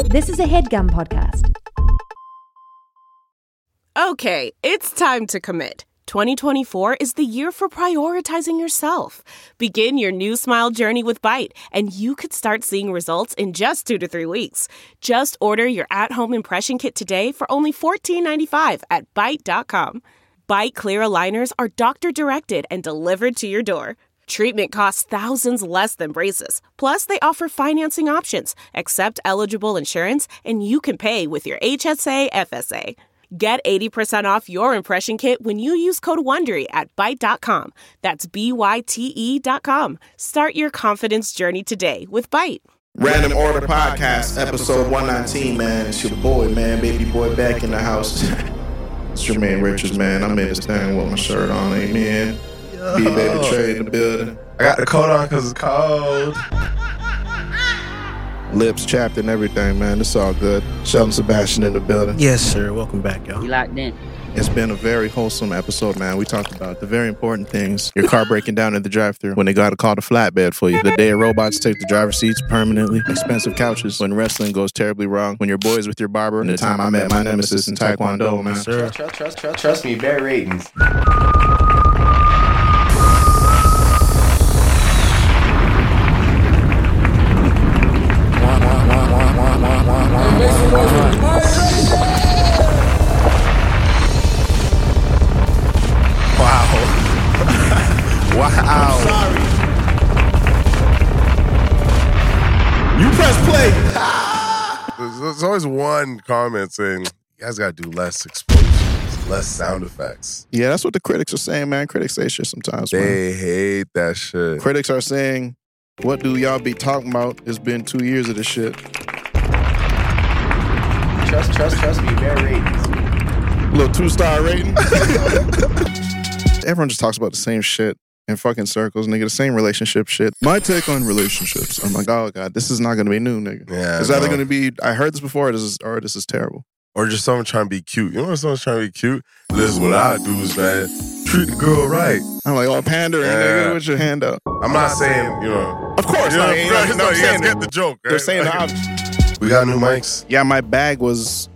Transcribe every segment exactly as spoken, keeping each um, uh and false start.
This is a HeadGum podcast. Okay, it's time to commit. twenty twenty-four is the year for prioritizing yourself. Begin your new smile journey with Byte, and you could start seeing results in just two to three weeks. Just order your at-home impression kit today for only fourteen ninety-five at byte dot com. Byte clear aligners are doctor-directed and delivered to your door. Treatment costs thousands less than braces. Plus, they offer financing options, accept eligible insurance, and you can pay with your H S A F S A. Get eighty percent off your impression kit when you use code WONDERY at byte dot com. That's B Y T E dot com. Start your confidence journey today with Byte. Random Order Podcast, episode one nineteen, man. It's your boy, man. Baby boy back in the house. It's your man, Richards, man. I'm in this thing with my shirt on, amen. B-Baby Trey in the building. I got the coat on because it's cold. Lips chapped and everything, man. It's all good. Sheldon Sebastian in the building. Yes, sir. Welcome back, y'all. You locked in. It's been a very wholesome episode, man. We talked about the very important things. Your car breaking down in the drive-thru when they got to call the flatbed for you. The day robots take the driver's seats permanently. Expensive couches when wrestling goes terribly wrong. When you're boys with your barber. And the time I met my nemesis in Taekwondo, man. Sir. Trust, trust, trust, trust me, bad ratings. Wow. I'm sorry. You press play. There's, there's always one comment saying, you guys got to do less explosions, less sound effects. Yeah, that's what the critics are saying, man. Critics say shit sometimes, man. They hate that shit. Critics are saying, what do y'all be talking about? It's been two years of this shit. Trust, trust, trust me, bad ratings. Little two-star rating. Everyone just talks about the same shit in fucking circles, nigga. The same relationship shit. My take on relationships. I'm like, oh, God, this is not going to be new, nigga. Yeah, it's either no. going to be, I heard this before, or this is, or this is terrible. Or just someone trying to be cute. You know when someone's trying to be cute? This is what I do is, man, treat the girl right. I'm like, oh, pandering, Yeah. nigga, with your hand up. I'm not saying, you know. Of course, you know, like, ain't no, nothing- no, no, you saying guys get it. the joke. Right? They're saying the obvious. We got new mics. Yeah, my bag was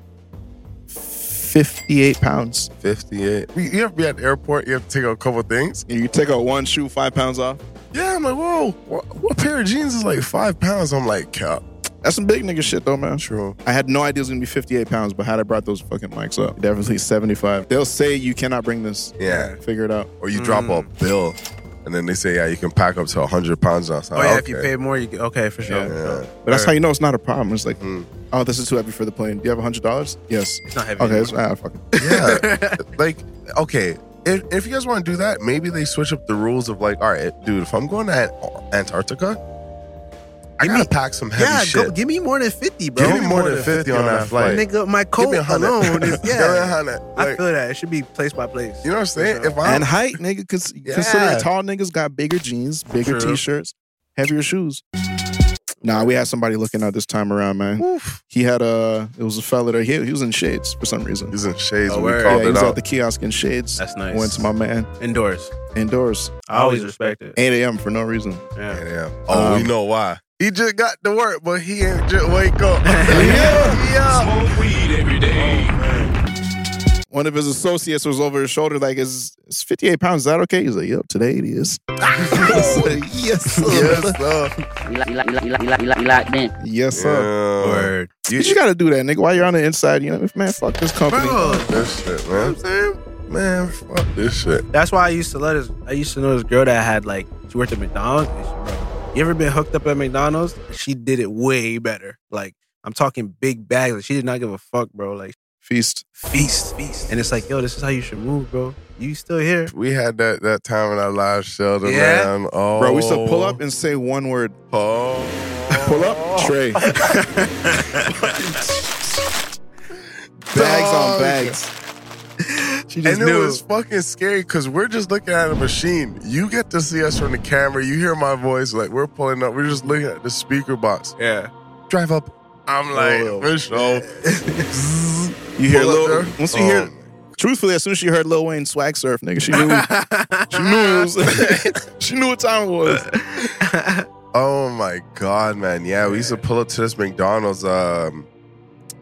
fifty-eight pounds. fifty-eight. You ever be at the airport, you have to take out a couple things? You take out one shoe, five pounds off. Yeah, I'm like, whoa, what, what pair of jeans is like five pounds? I'm like, cap. That's some big nigga shit, though, man. True. I had no idea it was going to be fifty-eight pounds, but had I brought those fucking mics up, definitely seventy-five. They'll say you cannot bring this. Yeah. Figure it out. Or you drop a bill, and then they say, yeah, you can pack up to one hundred pounds now. So, Oh, yeah, okay. if you pay more, you get, okay, for sure. Yeah. Yeah. But that's how you know it's not a problem. It's like, Mm. oh, this is too heavy for the plane. Do you have one hundred dollars? Yes. It's not heavy. Okay, anymore. it's, ah, fuck it. Yeah. Like, okay, if, if you guys want to do that, maybe they switch up the rules of like, all right, dude, if I'm going to Ant- Antarctica, I Give gotta me- pack some heavy yeah, shit. go, give me more than fifty, bro. Give me more than fifty on that flight. Nigga, my Give coat me a hundred. alone is, Give me a yeah. hundred. I Like, feel that. It should be place by place. you know what I'm saying? If And I'm height, nigga, cause Yeah. consider tall niggas got bigger jeans, bigger True. t-shirts, heavier shoes. Nah, we had somebody looking out this time around, man. Oof. He had a, it was a fella there. He, he was in shades for some reason. He's in shades. Oh, when we word. called Yeah, he it was out. at the kiosk in shades. That's nice. Went to my man Indoors. indoors. I always respect it. eight a.m. for no reason. Yeah. Yeah, yeah. Oh, Um, we know why. He just got to work, but he ain't just wake up. yeah, yeah. Smoke weed every day. One of his associates was over his shoulder like, is, is fifty-eight pounds, is that okay? He's like, yep, today it is. I was like, yes, sir. Yes, sir. You, lock, you, lock, you, lock, you, lock, you, lock, you, lock, you locked in. Yes, sir. Yeah. Word. You just gotta do that, nigga. While you're on the inside, you know, man, fuck this company. Bro, This shit, man. Man, fuck this shit. that's why I used to let us. I used to know this girl that had like she worked at McDonald's. And she, bro, you ever been hooked up at McDonald's? She did it way better. Like I'm talking big bags. Like, she did not give a fuck, bro. Like Feast. feast, feast. And it's like, yo, this is how you should move, bro. You still here? We had that that time in our live Sheldon, Yeah? man. Oh, Bro, we used to pull up and say one word. Oh. Pull up, Trey. Bags on bags. She just And it knew. was fucking scary because we're just looking at a machine. You get to see us from the camera. You hear my voice. Like, we're pulling up. We're just looking at the speaker box. yeah. Drive up. I'm like, Oh. for sure. You hear Pull up Lil, there. once you Oh. hear, truthfully, as soon as she heard Lil Wayne swag surf, nigga, she knew, she knew it was, she knew what time it was. Oh my God, man. Yeah, we used to pull up to this McDonald's. Um,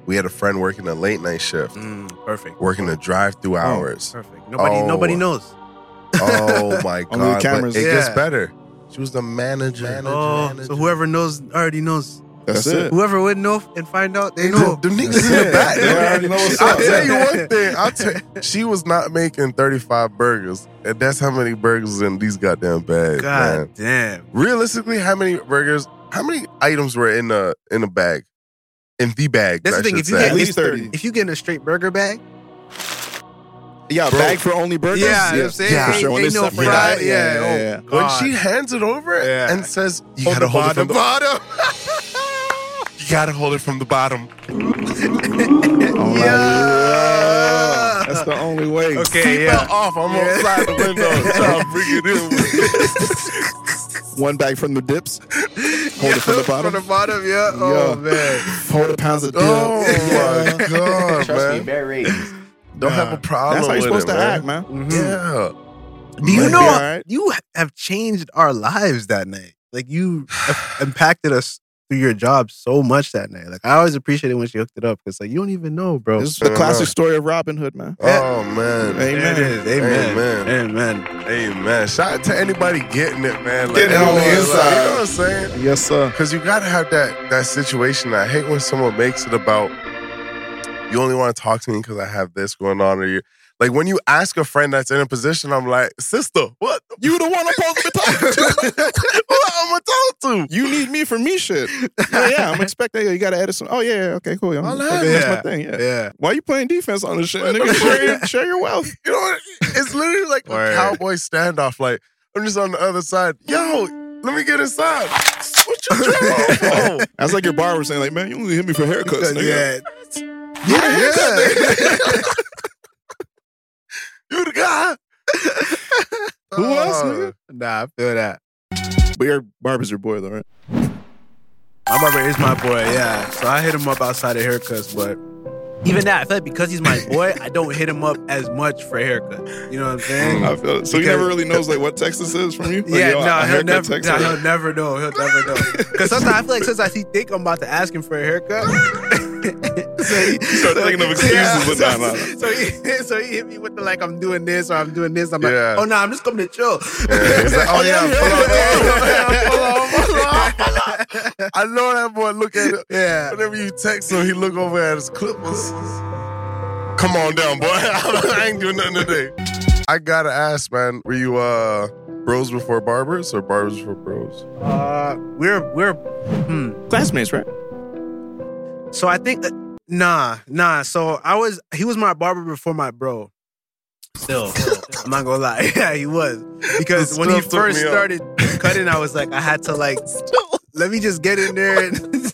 We had a friend working a late night shift, Mm, perfect. working the drive-through hours. Perfect. Nobody, Oh. nobody knows. Oh my Only the god! cameras. But it Yeah. gets better. She was the manager. manager, Oh, manager. so whoever knows already knows. That's, it. Whoever would know and find out, they They know. know. The niggas in the back. They already know what's I'll up. tell you one thing. I'll tell she was not making thirty-five burgers. And that's how many burgers in these goddamn bags, man. God damn. Realistically, how many burgers, how many items were in the in the bag? In the bag. That's I the thing. should If you say. get At least thirty. if you get in a straight burger bag, Yeah, a Bro. bag for only burgers. Yeah, you know what I'm saying? Yeah, for Ain't- sure. When ain't they no separate fried, out, yeah, yeah, oh, yeah. when God. she hands it over Yeah. and says, you Hold gotta the hold it from bottom. the bottom. You gotta hold it from the bottom. Oh, my Yeah. God. That's the only way. Okay, Seatbelt yeah. off. I'm Yeah. outside the window trying to bring it in. One bag from the dips. Hold it from the bottom. From the bottom, yeah. Oh, Yeah. man. Forty pounds of dip. Oh my god, Trust me, man! bad ratings. Don't have a problem. That's how you're with supposed it, to man. act, man. Mhm. Yeah. Do you Might know be all right. you have changed our lives that night? Like you have impacted us through your job so much that night. Like I always appreciate it when she hooked it up because like you don't even know, bro. This is the Yeah. classic story of Robin Hood, man. Oh man. Amen. There it is. Amen. Amen. Amen. Hey man, shout out to anybody getting it, man. Like, Getting it on the like, inside. You know what I'm saying? Yes, sir. Because you gotta have that that situation. I hate when someone makes it about you only want to talk to me because I have this going on, or you like when you ask a friend that's in a position. I'm like, sister, what? You the one I'm supposed to be talking to. What I'm gonna talk to? You need me for me shit. Yeah, yeah. I'm expecting you got to edit some. Oh yeah, yeah, okay, cool. I'm, I'll okay, have that's it. my thing. Yeah. Yeah. Why you playing defense on this shit? Nigga, share, your, share your wealth. You know what? It's literally like Word. a cowboy standoff. Like I'm just on the other side. Yo, let me get inside. What you doing? That's like your barber saying, like, man, you only hit me for haircuts. Nigga. Yeah. Yeah. You the guy. Who else, Uh, nigga? Nah, I feel that. But your barber's your boy, though, right? My barber is my boy, yeah. So I hit him up outside of haircuts, but even that, I feel like because he's my boy, I don't hit him up as much for haircuts. You know what I'm saying? I feel it. So he Because- never really knows like what Texas is from you. Like, Yeah, yo, no, a he'll haircut never, text no, or- he'll never know. He'll never know. Because sometimes I feel like sometimes he think I'm about to ask him for a haircut. so he start thinking of excuses, but so, nah, nah, nah. so he, so he hit me with the like, I'm doing this or I'm doing this. I'm like, Yeah. oh no, I'm just coming to chill. Yeah, he's like, oh yeah, yeah, pull on, pull on, pull on, pull on. I know that boy look at it. Yeah. Whenever you text him, he look over at his clippers. Come on down, boy. I ain't doing nothing today. I gotta ask, man, were you uh bros before barbers or barbers before bros? Uh, we're we're hmm. Classmates, right? So I think, uh, nah, nah. So I was, he was my barber before my bro. Still, I'm not gonna lie. Yeah, he was. Because The when he stuff took first me up. started cutting, I was like, I had to like, let me just get in there. And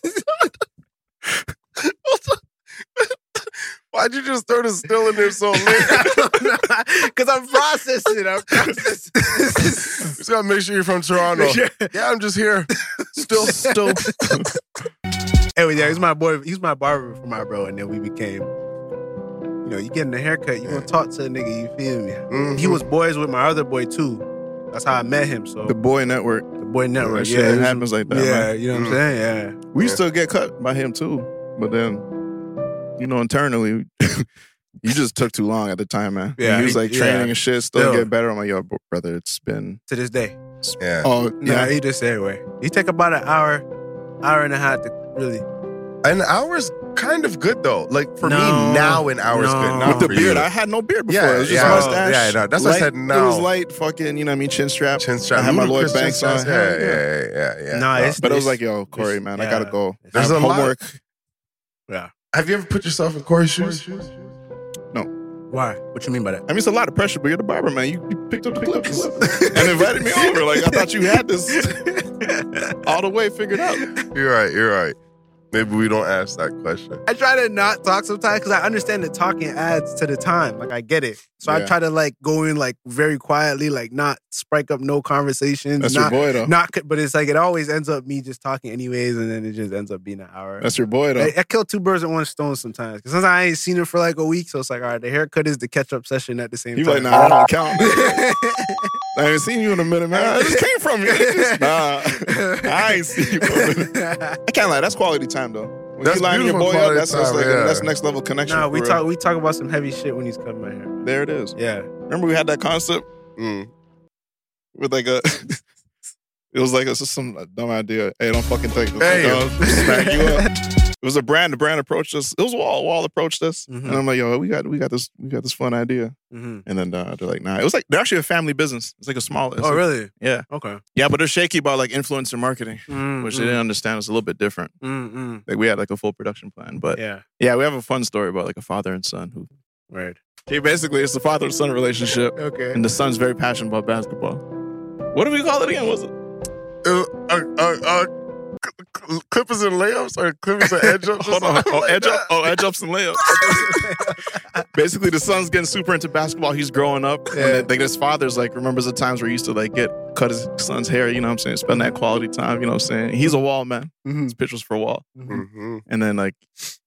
Why'd you just throw the still in there so late? Because I'm processing. I'm processing. Just gotta make sure you're from Toronto. Yeah, I'm just here. Still, still. Anyway, yeah, he's my boy. He's my barber for my bro, and then we became. You know, you getting a haircut, you gonna talk to a nigga. You feel me? Mhm. He was boys with my other boy too. That's how I met him. So The boy network. the boy network. That shit yeah, it was- happens like that, Yeah, man. you know what I'm Mm. saying? Yeah. We Yeah. still get cut by him too, but then, you know, internally, you just took too long at the time, man. Yeah, he was he- like training yeah. and shit, still Still. get better. I'm like, yo, bro- brother, it's been. To this day. Yeah. Oh, Nah, yeah. he just say anyway. He take about an hour, hour and a half to really. An hour's kind of good though. Like for No. me now, an hour's No. good. Not With the for beard, you. I had no beard before. Yeah, it was just yeah. mustache. Yeah, no, that's what I light, said, It no. was light, fucking, you know what I mean, chin strap. Chin strap. I had my Lloyd Ludacris Banks chin on. strap. Yeah, yeah, yeah, yeah. Nah, yeah. it's But it was it's- like, yo, Corey, man, I yeah. gotta go. There's I have a lot- homework. Yeah. Have you ever put yourself in Corey's shoes? Why? What you mean by that? I mean, it's a lot of pressure, but you're the barber, man. You, you picked up the clips and invited me over. Like, I thought you had this all the way figured out. You're right. You're right. Maybe we don't ask that question. I try to not talk sometimes because I understand that talking adds to the time. Like I get it. So I Yeah. try to like go in like very quietly, like not spike up no conversations. That's not, your boy, though. Not, but it's like it always ends up me just talking anyways, and then it just ends up being an hour. That's your boy, though. I, I kill two birds with one stone sometimes. Because sometimes I ain't seen him for like a week. So it's like, all right, the haircut is the catch up session at the same You time. like, nah, I don't count. I ain't seen you in a minute, man. I just came from you. Nah, I ain't seen you for a minute. I can't lie. That's quality time, though. When That's you lining your beautiful boy up, quality that's, that's time, like yeah. that's next level connection. Nah, we for talk real. we talk about some heavy shit when he's coming right here. There it is. Yeah. Remember we had that concept Mm. with like a. It was like it's just some dumb idea. Hey, don't fucking take this. Hey. Like, I'll smack you up. It was a brand. The brand approached us. It was Wall. Wall approached us, Mhm. and I'm like, yo, we got we got this we got this fun idea. Mm-hmm. And then uh, they're like, nah. It was like they're actually a family business. It's like a small. It's Oh, like- really? Yeah. Okay. Yeah, but they're shaky about like influencer marketing, Mm, which they didn't understand. It's a little bit different. mm, mm. Like we had like a full production plan, but yeah. Yeah. we have a fun story about like a father and son who. Right. Okay, basically it's the father and son relationship, Okay. and the son's very passionate about basketball. What do we call it again? Was it? Uh, uh, uh, uh, cl- Clippers and layups or Clippers and edge ups? Hold on. Oh, edge up. Oh, edge ups and layups. Basically, the son's getting super into basketball. He's growing up. Yeah. And like his father's like remembers the times where he used to like get cut his son's hair. You know what I'm saying? Spend that quality time. You know what I'm saying? He's a Wall man. His pictures for Wall. Mm-hmm. And then like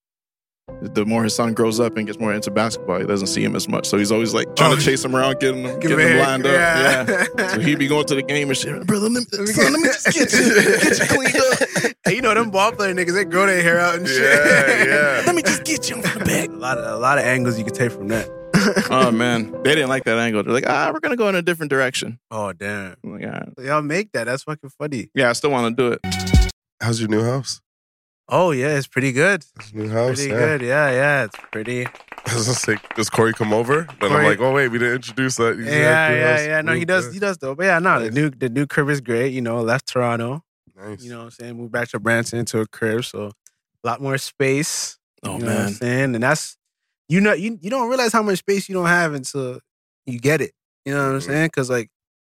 the more his son grows up and gets more into basketball, he doesn't see him as much. So he's always like trying Oh. to chase him around, getting him, Give getting him him a- lined up. yeah. Yeah. So he'd be going to the game and shit. Brother, let me, son, let me just get you, get you cleaned up. Hey, you know them ball player niggas, they grow their hair out and shit. Yeah, yeah. Let me just get you from the back. A lot of a lot of angles you can take from that. Oh man, they didn't like that angle. They're like, ah, we're gonna go in a different direction. Oh damn. I'm like, all right. Y'all make that. That's fucking funny. Yeah, I still want to do it. How's your new house? Oh yeah, it's pretty good. New house? Pretty yeah. good. Yeah, yeah. It's pretty. I was gonna say, does Corey come over? Then Corey- I'm like, oh wait, we didn't introduce that. He's Yeah, at your yeah, house. yeah. No, he Moved does there. he does though. But yeah, no, the Nice. new the new crib is great. You know, left Toronto. Nice. You know what I'm saying? Moved back to Branson into a crib, so a lot more space. Oh you know what I'm man, saying? And that's you know, you you don't realize how much space you don't have until you get it. You know what I'm Mhm. saying? Cause like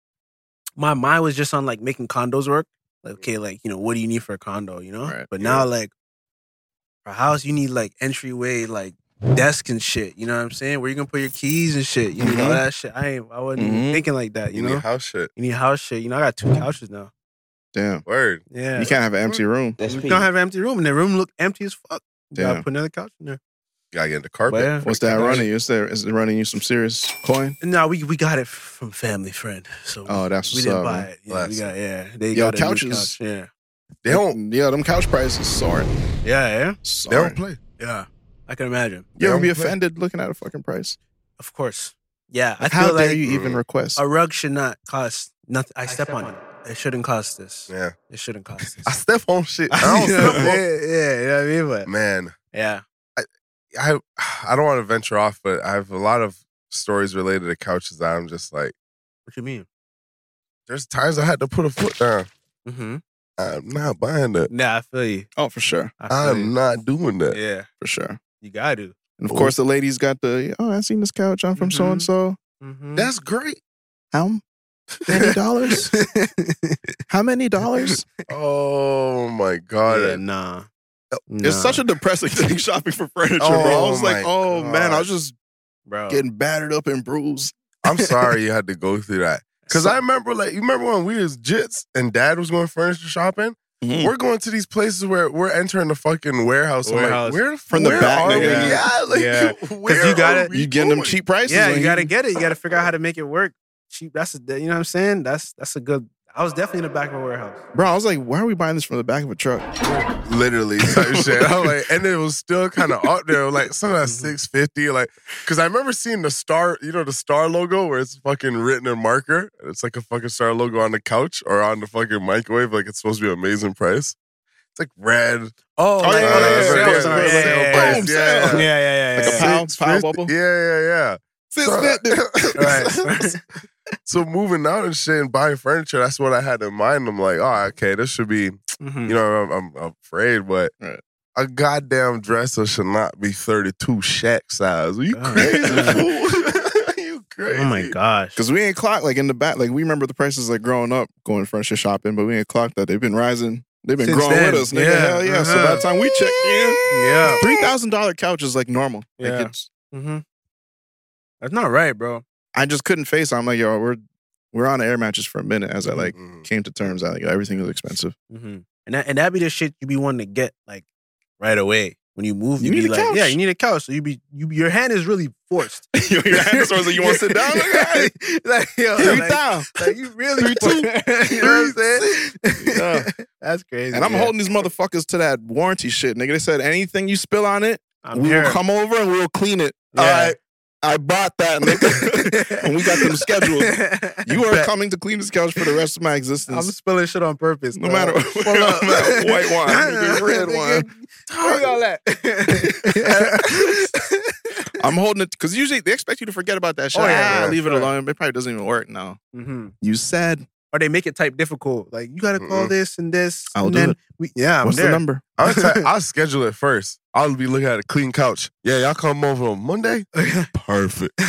my mind was just on like making condos work. Like, okay, like, you know, what do you need for a condo, you know? Right. But Yeah. now like for a house, you need like entryway, like desk and shit. You know what I'm saying? Where you gonna put your keys and shit. You need all Mhm. that shit. I ain't I wasn't even Mhm. thinking like that, you, you know? need house shit. You need house shit. You know, I got two couches now. damn. Word. Yeah. You can't have an empty room. That's You peak. don't have an empty room, and the room look empty as fuck. You gotta Damn. put another couch in there. Gotta get into carpet. But yeah. What's that running you? Is there is it running you some serious coin? No, we we got it from family friend. So Oh, that's we what's didn't up, buy man. it. Yeah, Bless. we got yeah. They Yo, got a new couches- couch. Yeah, They don't. Yeah, them couch prices soaring. yeah, yeah, They Soaring. don't play. yeah. I can imagine. You ever They be don't play. offended looking at a fucking price? Of course. Yeah, I Like, feel how dare like you even Mm. request? a rug should not cost nothing. I step on it. It shouldn't cost this. Yeah. It shouldn't cost this. I step on shit. I don't You know, step yeah, on. yeah, you know what I mean? But Man, yeah, I I don't want to venture off, but I have a lot of stories related to couches that I'm just like, what you mean? there's times I had to put a foot down. Mm-hmm. I'm not buying that. Nah, I feel you. Oh, for sure, I feel I'm you. not doing that. Yeah, for sure. you got to. And of course, the ladies got the oh, I seen this couch. I'm from Mhm. so and so. Mm-hmm. That's great. How many dollars? How many dollars? Oh my god. yeah, nah. It's such a depressing thing shopping for furniture, bro. I Oh was like, my oh man, I was God. just bro. getting battered up and bruised. I'm sorry you had to go through that. Cause So- I remember, like, you remember when we was jits and Dad was going furniture shopping? Mhm. We're going to these places where we're entering the fucking warehouse. I'm Warehouse. like, where From the where back, are we nigga. at? Like, Yeah. where you gotta- are we You getting them going? cheap prices? Yeah, when you gotta get it. You gotta figure out how to make it work. Cheap. That's a, you know what I'm saying. That's that's a good. I was definitely in the back of a warehouse. Bro, I was like, why are we buying this from the back of a truck? Literally type shit. I'm like, and it was still kind of up there, like some of that Mhm. six fifty, like, because I remember seeing the star, you know, the star logo where it's fucking written in marker. It's like a fucking star logo on the couch or on the fucking microwave, like it's supposed to be an amazing price. It's like red. Oh, like- like, yeah, oh, yeah, like yeah, sales yeah, on- yeah, yeah, yeah, yeah, yeah. yeah. Boom, yeah. sale. Yeah, yeah, yeah. Like a yeah. pound, six pound fifty. bubble. Yeah, yeah, yeah. Six So- fifty. Right. So moving out and shit and buying furniture, that's what I had in mind. I'm like, oh, okay, this should be, Mhm. you know, I'm, I'm afraid, but Right. a goddamn dresser should not be thirty-two Shaq size. Are you God. crazy, fool? Are you crazy? Oh my gosh. Because we ain't clocked like in the back. Like we remember the prices like growing up going furniture shopping, but we ain't clocked that they've been rising. They've been Since growing then, with us, nigga. yeah, Hell yeah. So uh-huh. by the time we check in, Yeah. three thousand dollar couch is like normal. Like Yeah. it's, Mm-hmm. That's not right, bro. I just couldn't face. it. I'm like, yo, we're we're on air matches for a minute as I like Mm. came to terms that like everything was expensive. Mm-hmm. And that and that be the shit you be wanting to get like right away. when you move, You you, need be a like, couch. yeah, you need a couch. So you be, you be, your hand is really forced. Your hand is like, you want to sit down? Like, all right. like, yo, Three like, down. like you really, Three, two. you know what I'm saying? Yeah. That's crazy. And I'm yeah. holding these motherfuckers to that warranty shit, nigga. They said anything you spill on it, I'm we here. will come over and we'll clean it. Yeah. All right. I bought that, nigga. And we got them scheduled. You are Bet. coming to clean this couch for the rest of my existence. I'm spilling shit on purpose. No bro. matter what. Pull up. No matter white wine, nigga, red wine. Fuck all that. I'm holding it because usually they expect you to forget about that shit. Oh, yeah, ah, yeah, leave it sure. alone. It probably doesn't even work now. Mm-hmm. You said Or they make it type difficult. Like, you got to call Mm-mm. this and this. I'll and do then it. We, yeah, I'm what's there. the number? I'll, t- I'll schedule it first. I'll be looking at a clean couch. Yeah, y'all come over on Monday? Perfect.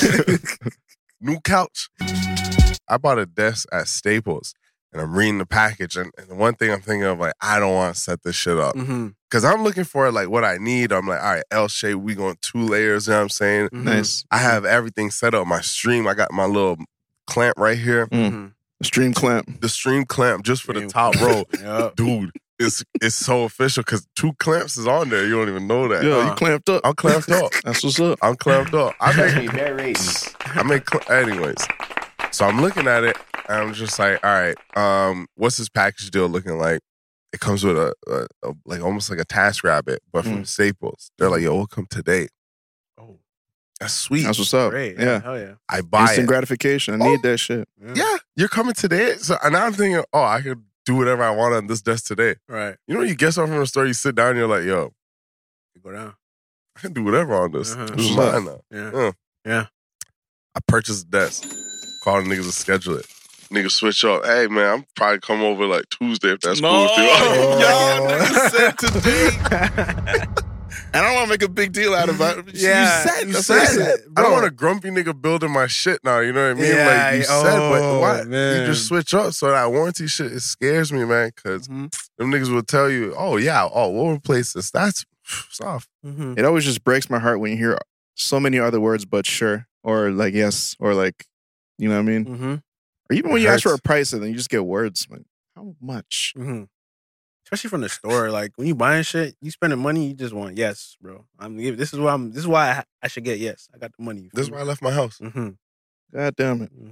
New couch. I bought a desk at Staples and I'm reading the package. And, and the one thing I'm thinking of, like, I don't want to set this shit up. Mm-hmm. Because I'm looking for, like, what I need. I'm like, all right, L shape, we going two layers, you know what I'm saying? Mm-hmm. Nice. I have everything set up. My stream, I got my little clamp right here. Mm-hmm. Stream clamp. The stream clamp just for the Stream top row. Yep. Dude, it's it's so official because two clamps is on there. You don't even know that. Yo, Uh, you clamped up. I'm clamped up. That's what's up. I'm clamped up. I make, I make, cl- anyways. So I'm looking at it and I'm just like, all right, um, what's this package deal looking like? It comes with a, a, a like almost like a Task Rabbit, but from Mm. Staples. They're like, yo, we'll come today. Oh, That's sweet. That's what's up. great. Yeah. Hell yeah. I buy Instant it. gratification. I need that shit. Yeah, you're coming today. So and now I'm thinking, oh, I could do whatever I want on this desk today. Right. You know, when you get something from the store, you sit down, and you're like, yo, You go down. I can do whatever on this. Uh-huh. This is mine now. Yeah. Uh. Yeah. I purchased a desk. Called niggas to schedule it. Niggas switch up. Hey man, I'm probably come over like Tuesday if that's cool with you. Y'all niggas said today. And I don't want to make a big deal out of it. Yeah, you said, you that's said what I said. it. I don't Bro. want a grumpy nigga building my shit now. You know what I mean? Yeah, like you oh, said, but why man. you just switch up? So that warranty shit, it scares me, man. Because Mhm. them niggas will tell you, oh yeah, oh we'll replace this. That's soft. Mhm. It always just breaks my heart when you hear so many other words but sure, or like yes, or like, you know what I mean? Mhm. Or even when It you ask for a hurts. price and then you just get words. Like, how much? Mhm. Especially from the store, like when you buying shit, you spending money, you just want yes, bro. I'm this is why I'm. This is why I, I should get yes. I got the money. This is why I left my house. Mm-hmm. God damn it.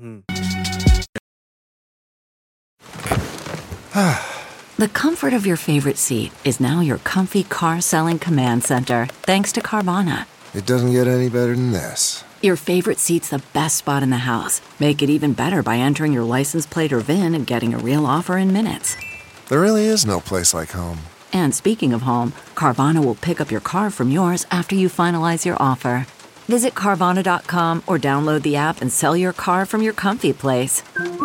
Mm-hmm. The comfort of your favorite seat is now your comfy car selling command center, thanks to Carvana. It doesn't get any better than this. Your favorite seat's the best spot in the house. Make it even better by entering your license plate or V I N and getting a real offer in minutes. There really is no place like home. And speaking of home, Carvana will pick up your car from yours after you finalize your offer. Visit Carvana dot com or download the app and sell your car from your comfy place.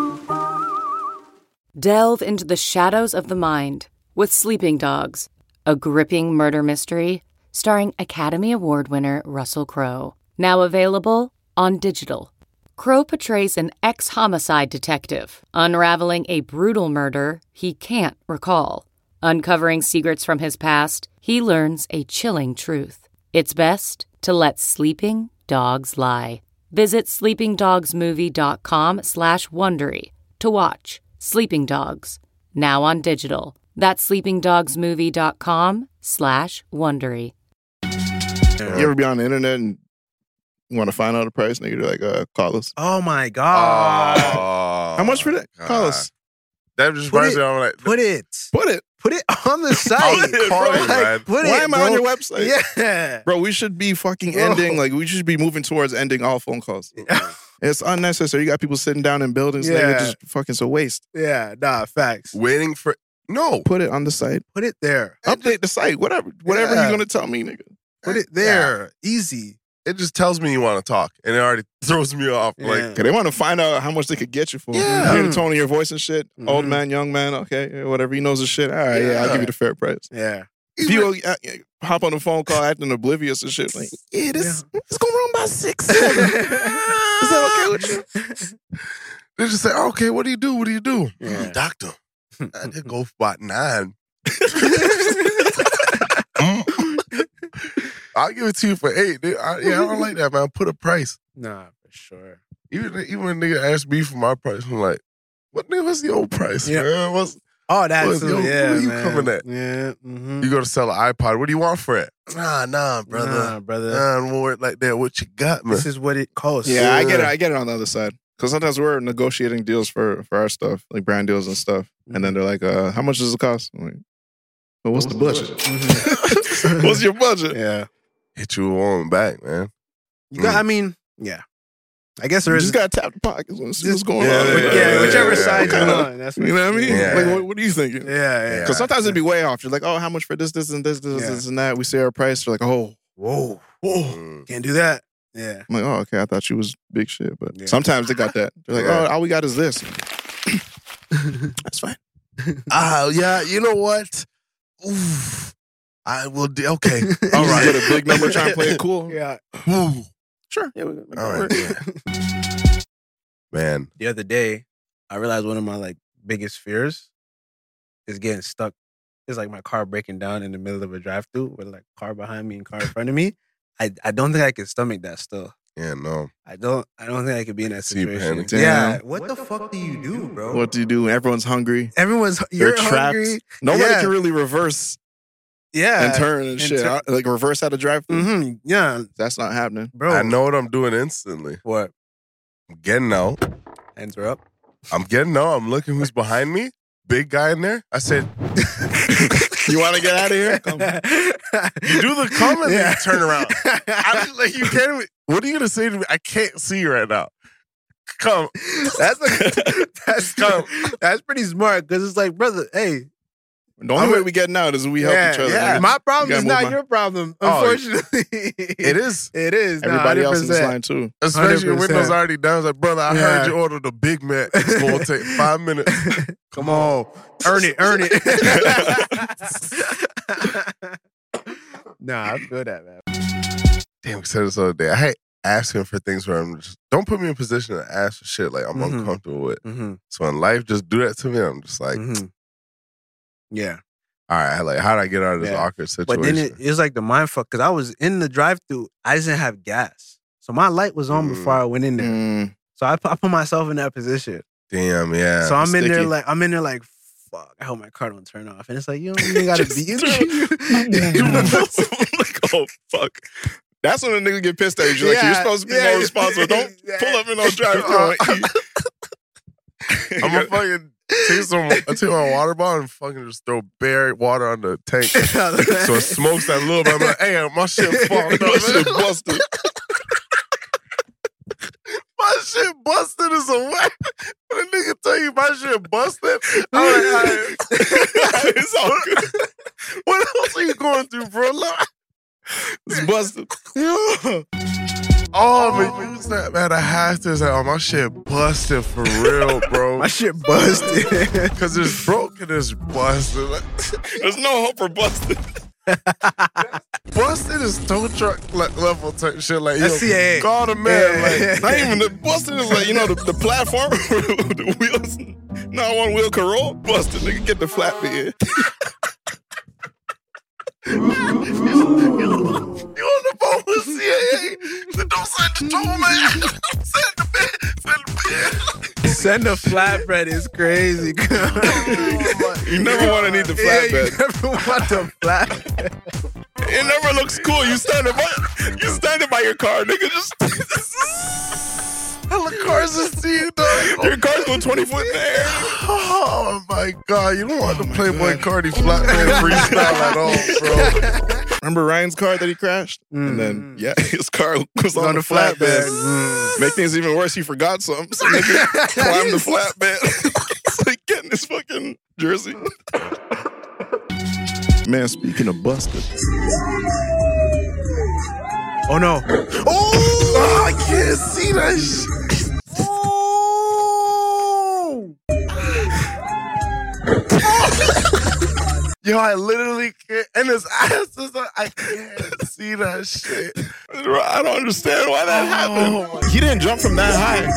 Delve into the shadows of the mind with Sleeping Dogs, a gripping murder mystery starring Academy Award winner Russell Crowe. Now available on digital. Crowe portrays an ex-homicide detective unraveling a brutal murder he can't recall. Uncovering secrets from his past, he learns a chilling truth. It's best to let sleeping dogs lie. Visit sleepingdogsmovie.com slash Wondery to watch Sleeping Dogs, now on digital. That's sleepingdogsmovie.com slash Wondery. You ever be on the internet and you want to find out a price, nigga? You're like, uh, call us. Oh my god! Oh, How much for that? Call God. us. That just Put reminds it- me. I'm like, Put it, Put it. put it on the Call site. it, call it, man. Put Why it, am I bro. on your website? Yeah, Bro, we should be fucking Bro. ending, like, we should be moving towards ending all phone calls. It's unnecessary. You got people sitting down in buildings, Yeah. nigga, just fucking, it's a waste. yeah. Nah, facts. waiting for no. Put it on the site. Put it there. Update the site. Whatever. Whatever Yeah. you're going to tell me, nigga. Put it there. Easy. It just tells me you want to talk, and it already throws me off. Yeah. Like, Okay, they want to find out how much they could get you for. Yeah. You hear the tone of your voice and shit. Mhm. Old man, young man, okay, yeah, whatever. He knows his shit. All right, yeah, I'll Yeah. give you the fair price. Yeah. If you uh, hop on the phone call acting oblivious and shit, like, yeah, this it's going to run about six, seven. Is that okay with you? they just say, okay, what do you do? What do you do? Yeah. Doctor. I did go for about nine. Mm. I'll give it to you for eight. They- I, yeah, I don't like that, man. Put a price. Nah, for sure. Even even when a nigga asked me for my price, I'm like, what nigga, what's the old price, Yeah. man? What's, Oh, that's Look, yo, yeah, where you man. coming at? Yeah. Mm-hmm. you go to sell an iPod, what do you want for it? Nah, nah, brother. Nah, brother. Nah, don't worry like that. What you got, man? This is what it costs. Yeah, I get it. I get it on the other side. Because sometimes we're negotiating deals for, for our stuff, like brand deals and stuff. And then they're like, uh, how much does it cost? I'm like, well, what's, what's the budget? budget? What's your budget? Yeah. Hit you on back, man. You got, I mean, yeah. I guess there You is. just got to tap the pockets and see what's going Yeah, on. yeah, Like, yeah, yeah, whichever yeah, side yeah. you're on. That's what You know what I mean? Yeah. Like, what, what are you thinking? Yeah, yeah. Because sometimes it'd be way off. You're like, oh, how much for this, this, and this, this, Yeah. this, and that. We say our price. You're like, oh, Whoa. Mm. Can't do that. Yeah. I'm like, oh, okay. I thought you was big shit. But Yeah. sometimes they got that. They're like, Yeah. oh, all we got is this. That's fine. Ah, yeah, you know what? Oof. I will do. Okay. All You right. just get a big number, try and play it cool. Yeah. Ooh. Sure. Yeah, we, we All right. Yeah. Man. The other day, I realized one of my like biggest fears is getting stuck. It's like my car breaking down in the middle of a drive-through with like car behind me and car in front of me. I, I don't think I can stomach that still. Yeah, no. I don't I don't think I could be in that See you situation. panicking. Yeah. Damn. What the fuck do you do, bro? What do you do when everyone's hungry? Everyone's They're you're trapped. hungry. Nobody Yeah. can really reverse Yeah. and turn and, and shit. turn- I- like reverse out of drive through. Mm-hmm. Yeah. That's not happening. Bro. I know what I'm doing instantly. What? I'm getting out. Hands are up. I'm getting out. I'm looking who's behind me. Big guy in there. I said, You want to get out of here? Come. you do the come and then Yeah. you turn around. I, like, you can't even, what are you going to say to me? I can't see you right now. Come. That's a, that's Come. that's pretty smart because it's like, brother, hey, The only I'm way a- we getting out is we help yeah, each other. yeah. nigga. My problem You is gotta not move your problem, Oh, unfortunately. It is. It is. No, Everybody else in this one hundred line too. Especially your one hundred windows percent. already down. It's like, brother, I Yeah. heard you ordered a Big Mac. It's going to take five minutes. Come on. Earn it, earn it. Nah, I feel that, man. Damn, we said this the other day. I hate asking for things where I'm just, don't put me in a position to ask for shit like I'm Mhm. uncomfortable with. Mm-hmm. So when life just do that to me, I'm just like, Mm-hmm. Yeah. all right, like, how do I get out of this Yeah. awkward situation? But then it, it was like the mind fuck because I was in the drive through. I didn't have gas. So my light was on Mm. before I went in there. Mm, So I, pu- I put myself in that position. Damn, yeah. So I'm in there sticky. like I'm in there like fuck. I hope my car don't turn off. And it's like you don't even gotta be in like, oh fuck. That's when a nigga get pissed at you. You're like, Yeah, you're supposed to be yeah. more responsible. Don't Yeah. pull up in no drive through. I'm gonna fucking take some, I take my water bottle and fucking just throw bare water on the tank. So it smokes that little bit. I'm like, hey, my shit fucked My up. shit busted. My shit busted is a what? When a nigga tell you my shit busted, I'm like, all right. It's all good. What else are you going through, bro? Look. It's busted. Oh, man, use that, man. I have to say, oh, my shit busted for real, bro. My shit busted. Because it's broken, it's busted. There's no hope for busted. Busted is tow truck le- level type shit. Like, That's yo, C A A. call the man. Yeah. Like, Not even the busted is like, you know, the, the platform, the wheels, not one wheel can roll. Busted, nigga, get the flat bed. you on the phone with C A A? Then don't send the tow man. Send the bed. Send the bed. Send a flatbread is crazy. You never want to need the Yeah, you flatbed. never want the flatbed. It never looks cool. You standing by, you standing by your car, nigga. Just Hella cars is see you, dog. your car's going twenty foot in the air. Oh my god, you don't want the my Playboy God. Cardi flatbed freestyle at all, bro. Remember Ryan's car that he crashed? And then, yeah, his car was on, the flatbed. Mm. Make things even worse, he forgot something. So nigga climbed the flatbed. It's like getting his fucking jersey. Man, speaking of busted. Oh no. Oh, I can't see that shit. Yo, I literally can't. And his ass is like, I can't see that shit. I don't understand why that happened. He didn't jump from that high.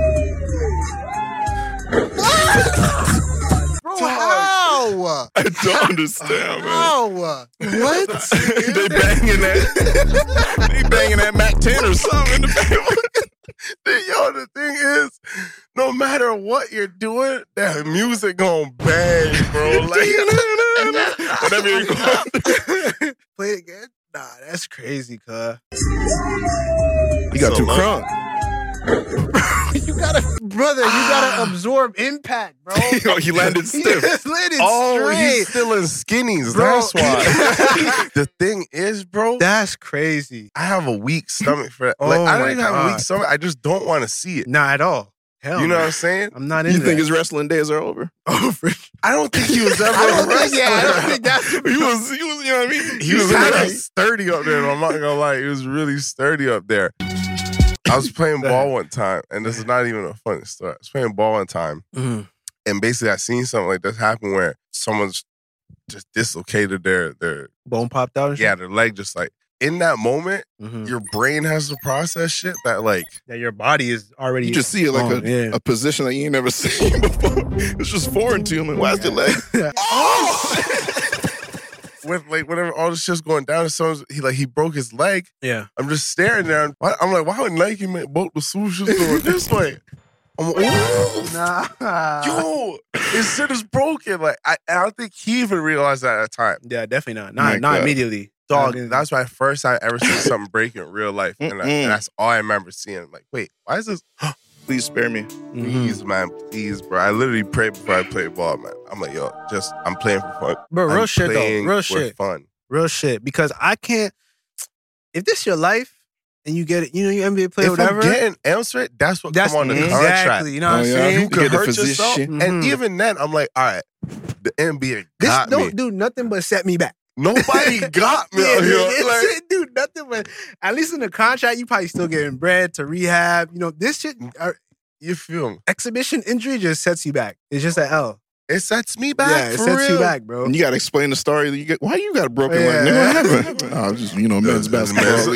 Bro, how? I don't understand, man. How? What? They banging that. They banging that Mac ten or something in the back. Yo, the thing is, no matter what you're doing, that music gonna bang, bro. Like, Whatever you're going. Play it again? Nah. crazy, cuz. He got So too low. crunk. You gotta, brother, you gotta absorb impact, bro. Yo, he landed He stiff. just landed Oh, straight. he's still in skinnies. Bro. That's why. The thing is, bro, That's crazy. I have a weak stomach for that. Oh Like, I don't my even have a weak God. stomach. I just don't want to see it. Not at all. Hell, You know no. what I'm saying? I'm not You into think that. his wrestling days are over? Oh, for I don't think he was ever I a don't think, wrestler. yeah, I don't think that's he was, he was, you know what I mean? He was kind really sturdy up there. I'm not gonna lie, he was really sturdy up there. I was playing ball one time, and this is not even a funny story. I was playing ball one time, Mhm. and basically I seen something like this happen where someone's just dislocated their their Bone popped out and shit? yeah their leg. Just like in that moment, Mhm. your brain has to process shit that like Yeah, your body is already. You just see it like strong, a, yeah. a position that you ain't never seen before. It's just foreign to him. Like, why's your leg? oh. With like whenever all this shit's going down, someone's he like he broke his leg. Yeah. I'm just staring there. And why- I'm like, why would Nike make both the swooshes going this way? I'm like, ooh, Nah. yo, his shit is broken. Like I, I don't think he even realized that at the time. Yeah, definitely not. My Not, not God. immediately. Dog, Not immediately. that's my first time ever seen something break in real life, and, I, Mm-mm. and that's all I remember seeing. I'm like, wait, why is this? Please spare me. Mhm. Please, man, please, bro. I literally prayed before I played ball, man. I'm like, yo, just I'm playing for fun. Bro, real I'm shit, though. playing Real for shit. fun. Real shit. Because I can't. If this your life and you get it, you know, you N B A player, If whatever. I'm getting answered, that's what that's come on the exactly. contract. You know what Oh, I'm yeah? saying? You could get the hurt physician. yourself, Mhm. and even then, I'm like, all right, the N B A This got me. don't do nothing but set me back. Nobody got me. Yeah, out here. this Like, shit do nothing but. At least in the contract, you probably still getting bread to rehab. You know, this shit, uh, you feel me? exhibition injury just sets you back. It's just an L. It sets me back. Yeah, it for sets real. you back, bro. And you got to explain the story. You get, why you got a broken Yeah. leg? Nigga, what happened? Oh, just, you know, men's Men's- basketball.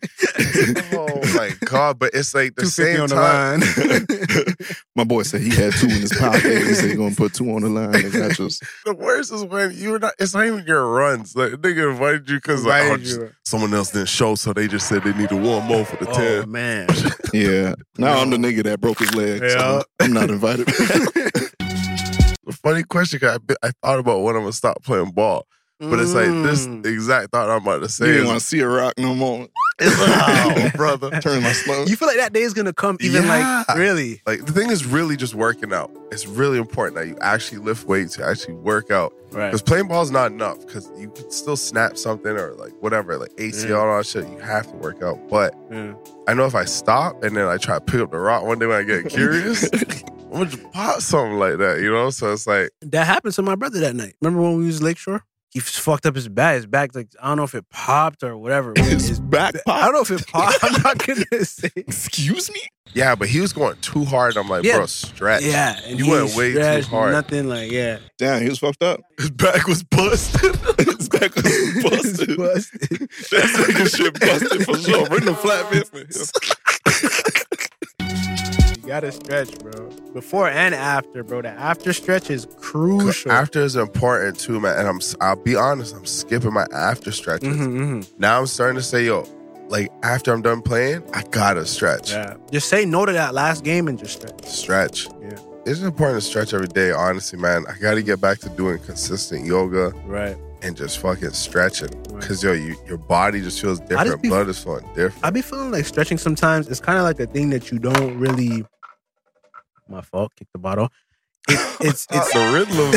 Oh my god! But it's like the two fifty same on the time. line. My boy said he had two in his pocket. He said he's going to put two on the line. Nigga, I just, The worst is when you're not. It's not even your runs. Like nigga invited you because like, oh, Invited just- you. someone else didn't show, so they just said they needed one more for the Oh ten. man. yeah. Now I'm the nigga that broke his leg. Yeah. So I'm not invited. A funny question. Cause I, be- I thought about when I'm gonna stop playing ball, but it's like this Mm. exact thought I'm about to You say. didn't Is, want to see a rock no more. oh, brother. Turn my slow. You feel like that day is gonna come even Yeah. like really. Like the thing is really just working out. It's really important that you actually lift weights, you actually work out. Right. Because playing ball is not enough. Because you can still snap something or like whatever, like A C L and all that shit. You have to work out. But Yeah. I know if I stop and then I try to pick up the rock one day when I get curious, I'm gonna just pop something like that, you know? So it's like, That happened to my brother that night. Remember when we was Lakeshore? He f- fucked up his back. His back, like I don't know if it popped or whatever. His back I pop. don't know if it popped. I'm not gonna say. Excuse me? yeah, but he was going too hard. I'm like, Yeah. bro, stretch. Yeah, and You he went ain't way too stretched, hard. Nothing like yeah. Damn, he was fucked up. His back was busted. His back was busted. It's busted. That nigga shit busted for sure. Bring the flat bit for him. You gotta stretch, bro. Before and after, bro. The after stretch is crucial. After is important too, man. And I'm, I'll be honest, I'm skipping my after stretches. Mhm, mhm. Now I'm starting to say, yo, like after I'm done playing, I gotta stretch. Yeah. Just say no to that last game and just stretch. Stretch. Yeah. It's important to stretch every day, honestly, man. I gotta get back to doing consistent yoga Right. and just fucking stretching. Right. Cause yo, you, your body just feels different. be- Blood is flowing different. I be feeling like stretching sometimes. It's kind of like a thing that you don't really. My fault. Kick the bottle. It, it's it's the Riddler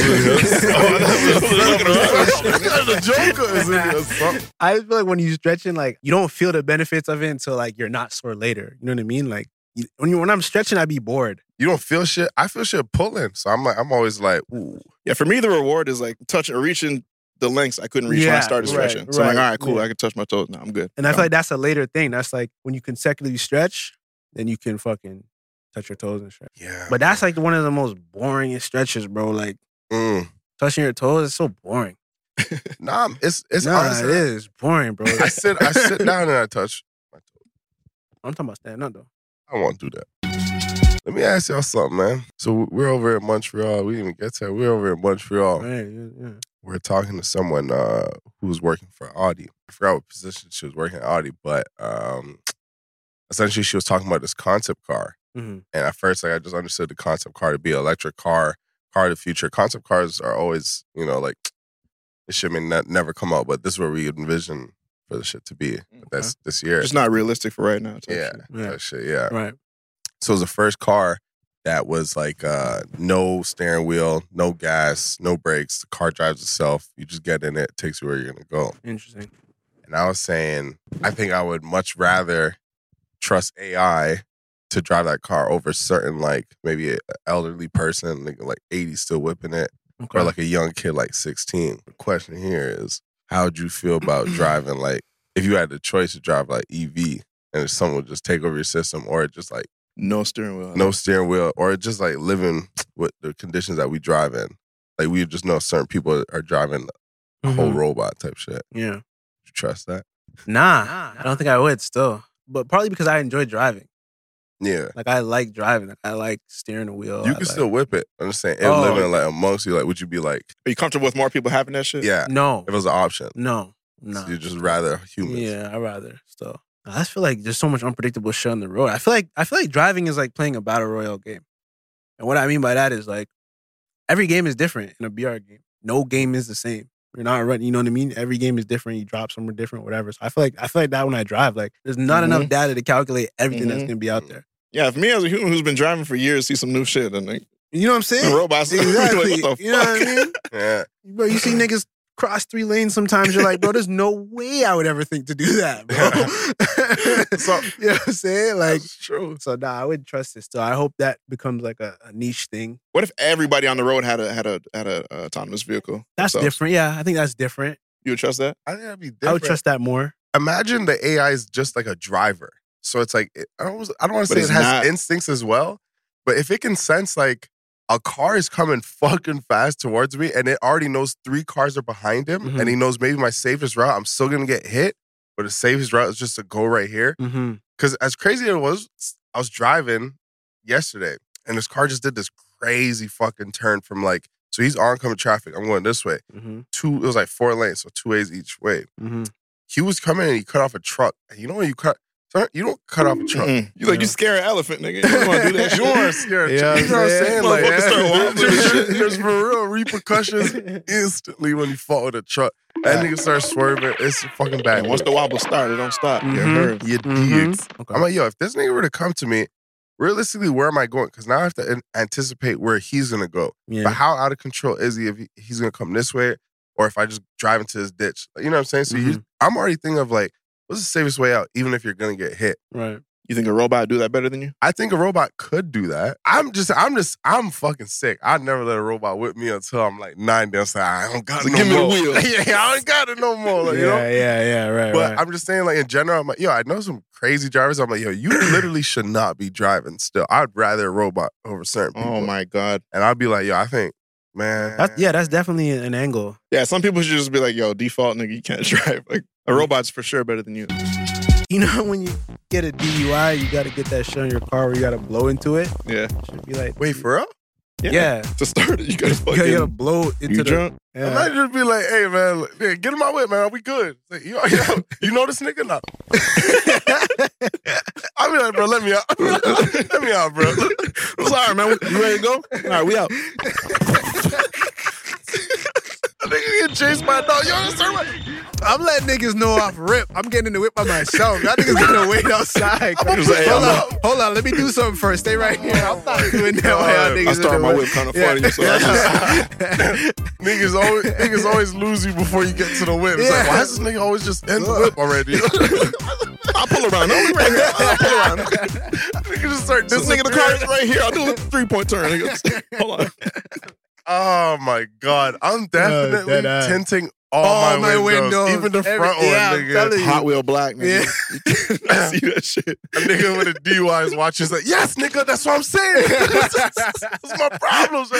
the Joker is in here or something. I feel like when you stretching, like you don't feel the benefits of it until like you're not sore later. You know what I mean? Like you, when you when I'm stretching, I be bored. You don't feel shit. I feel shit pulling. So I'm like, I'm always like, ooh. Yeah, for me, the reward is like touching or reaching the lengths I couldn't reach when I Yeah, started right, stretching. So I'm like, right, all right, cool. yeah. I can touch my toes now. I'm good. And I feel like that's a later thing. That's like when you consecutively stretch, then you can fucking touch your toes and stretch. Yeah. But that's like one of the most boring stretches, bro. Like Mm. touching your toes is so boring. Nah, it's it's nah, honestly. it is boring, bro. I sit I sit down and I touch my toes. I'm talking about standing up though. I don't want to do that. Let me ask y'all something, man. So we're over in Montreal. We didn't even get to that. We're over in Montreal. Right, yeah, yeah. We're talking to someone uh, who was working for Audi. I forgot what position she was working at Audi, but um, essentially she was talking about this concept car. Mhm. And at first, like I just understood the concept car to be an electric car, car of the future. Concept cars are always, you know, like it should may not, never come out, but this is where we envision for the shit to be. But that's this year. Just not realistic for right now. type Yeah, shit. Yeah. that shit. Yeah. Right. So it was the first car that was like uh, no steering wheel, no gas, no brakes. The car drives itself. You just get in it, it takes you where you're gonna go. Interesting. And I was saying, I think I would much rather trust A I to drive that car over certain, like maybe an elderly person, like, like eighty still whipping it, Okay. or like a young kid like sixteen. The question here is, how would you feel about driving, like, if you had the choice to drive like E V and someone would just take over your system, or just like No steering wheel. no steering wheel, or just like living with the conditions that we drive in? Like, we just know certain people are driving a whole Mhm. robot type shit. Yeah. Would you trust that? Nah, I don't think I would still. But partly because I enjoy driving. Yeah. Like, I like driving. Like, I like steering the wheel. You I can like- still whip it. I'm just saying, if Oh. living like amongst you, like, would you be like, Are you comfortable with more people having that shit? yeah, No. if it was an option? No. No. So you just rather humans. Yeah, I'd rather still. I just feel like there's so much unpredictable shit on the road. I feel like I feel like driving is like playing a battle royale game. And what I mean by that is like every game is different in a B R game. No game is the same. You're not running, you know what I mean? Every game is different. You drop somewhere different, whatever. So I feel like I feel like that when I drive, like there's not Mhm. enough data to calculate everything that's Mhm. gonna be out there. Yeah, for me as a human who's been driving for years, see some new shit and like You know what I'm saying? robots. Exactly. Like, what the You know what I fuck? mean? Yeah. Bro, you see niggas cross three lanes sometimes, you're like, bro, there's no way I would ever think to do that, bro. So- you know what I'm saying? Like, That's true. so nah, I wouldn't trust it still. I hope that becomes like a, a niche thing. What if everybody on the road had a had a had a uh, autonomous vehicle? That's themselves? different. Yeah, I think that's different. You would trust that? I think that'd be I different. would trust that more. Imagine the A I is just like a driver. So it's like, it, I don't, I don't want to But say it it's has not. instincts as well, but if it can sense like a car is coming fucking fast towards me and it already knows three cars are behind him Mhm. and he knows maybe my safest route, I'm still going to get hit, but the safest route is just to go right here. Mm-hmm. Because as crazy as it was, I was driving yesterday and this car just did this crazy fucking turn from like, so he's oncoming traffic. I'm going this way. Mm-hmm. Two, it was like four lanes, so two ways each way. Mm-hmm. He was coming and he cut off a truck. And you know when you cut, you don't cut off a truck. Mm-mm. You like Yeah. you scare an elephant, nigga. You don't want to do that You shit. don't want to scare a Yeah, truck. You know what I'm saying? Like, Motherfuckers start wobbling and there's, shit. there's for real repercussions instantly when you fall with a truck. That nigga starts swerving. It's fucking bad. And once the wobble started, it don't stop. You Mhm. heard. You Mhm. digs. Okay. I'm like, yo, if this nigga were to come to me, realistically, where am I going? Because now I have to an- anticipate where he's gonna go. Yeah. But how out of control is he if he, he's gonna come this way, or if I just drive into his ditch? Like, you know what I'm saying? So you, Mhm. I'm already thinking of like, what's the safest way out, even if you're gonna get hit? Right. You think a robot would do that better than you? I think a robot could do that. I'm just, I'm just, I'm fucking sick. I'd never let a robot whip me until I'm like ninety. I'm like, I don't got So it no give me the more. wheel. yeah, I don't got it no more. Like, yeah, you know? yeah, yeah, right. But right. I'm just saying, like, in general, I'm like, yo, I know some crazy drivers. I'm like, yo, you literally should not be driving still. I'd rather a robot over certain people. Oh my god. And I'd be like, yo, I think, man. That's, yeah, that's definitely an angle. Yeah, some people should just be like, yo, default nigga, you can't drive. Like a robot's for sure better than you. You know when you get a D U I, you got to get that shit on your car where you got to blow into it. Yeah. Should be like, Wait, for real? yeah, To start it, you gotta you fucking gotta, you gotta blow into you the. drunk? I Yeah. might just be like, hey, man, look, yeah, get in my way, man. We good. Like, you, you, know, you know this nigga? No. I'll be like, bro, let me out. let me out, bro. I'm sorry, man. You ready to go? All right, we out. That nigga get chased by a dog. You understand what? I'm letting niggas know off rip. I'm getting in the whip by myself. Y'all niggas gonna wait outside. I'm just like, hey, hold I'm on, hold on. Let me do something first. Stay right here. I'm not doing that while y'all niggas I in started the my whip. whip kind of funny, so I just Niggas always, niggas always lose you before you get to the whip. It's like, Yeah. why is this nigga always just in the whip already? I'll pull around. No, we right here. I'll pull around. Nigga just start This nigga, the car is right here. I'll do a three point turn. Nigga. Hold on. Oh my god, I'm definitely dead eye. tinting all, All my, my windows, windows. even the Every- front yeah, I'm one, nigga. telling you. Hot wheel black, nigga. I see that shit. A nigga with a D U I is watching. He's like, yes, nigga, that's what I'm saying. That's my problems.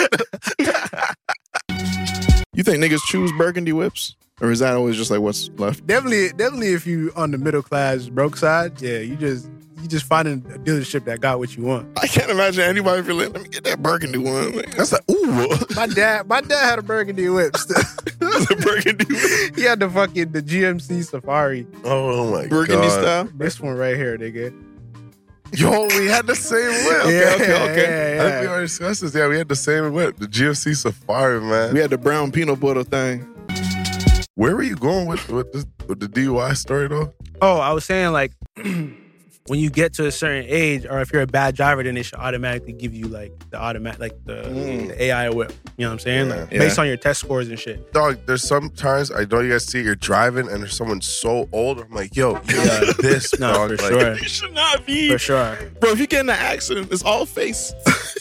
You think niggas choose burgundy whips? Or is that always just like what's left? Definitely, definitely. If you on the middle class broke side, yeah, you just you just finding a dealership that got what you want. I can't imagine anybody be like, let me get that burgundy one. Like, that's like, ooh. My dad, my dad had a burgundy whip. Still. That's a burgundy whip. He had the fucking the G M C Safari. Oh my Burgundy god. style? This one right here, nigga. Yo, we had the same whip. Yeah, okay, okay. yeah, I think we yeah. already discussed this. Yeah, we had the same whip. The G M C Safari, man. We had the brown peanut butter thing. Where were you going with with the, with the D U I story though? Oh, I was saying like when you get to a certain age, or if you're a bad driver, then they should automatically give you like the automatic, like the, Mm. the A I whip. You know what I'm saying? Yeah. Like, Yeah. based on your test scores and shit. Dog, there's sometimes I know you guys see it, you're driving and there's someone so old. I'm like, yo, you're Yeah. like this, No, dog. for like, sure. You should not be. For sure. Bro, if you get in an accident, it's all face.